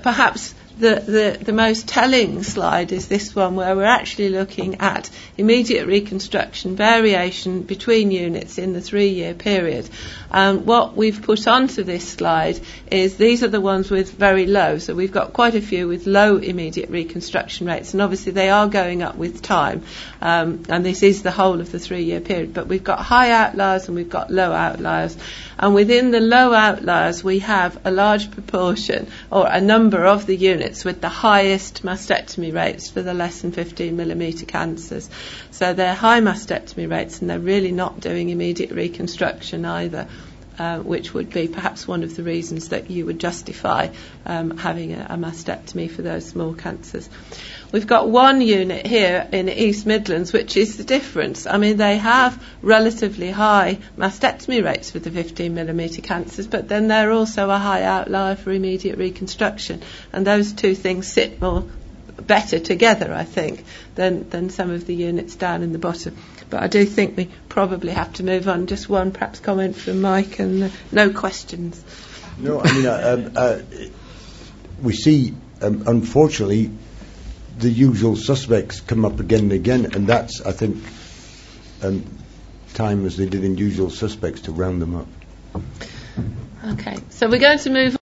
perhaps the most telling slide is this one, where we're actually looking at immediate reconstruction variation between units in the 3-year period. What we've put onto this slide is these are the ones with very low, so we've got quite a few with low immediate reconstruction rates, and obviously they are going up with time, and this is the whole of the 3-year period, but we've got high outliers and we've got low outliers, and within the low outliers we have a large proportion, or a number of the units with the highest mastectomy rates for the less than 15 millimetre cancers. So they're high mastectomy rates and they're really not doing immediate reconstruction either, which would be perhaps one of the reasons that you would justify having a mastectomy for those small cancers. We've got one unit here in East Midlands, which is the difference. I mean, they have relatively high mastectomy rates for the 15 millimetre cancers, but then they're also a high outlier for immediate reconstruction. And those two things sit better together, I think, than some of the units down in the bottom. But I do think we probably have to move on. Just one perhaps comment from Mike, and no questions. No, I mean, we see, unfortunately, the usual suspects come up again and again, and that's, I think, time as they did in Usual Suspects to round them up. Okay, so we're going to move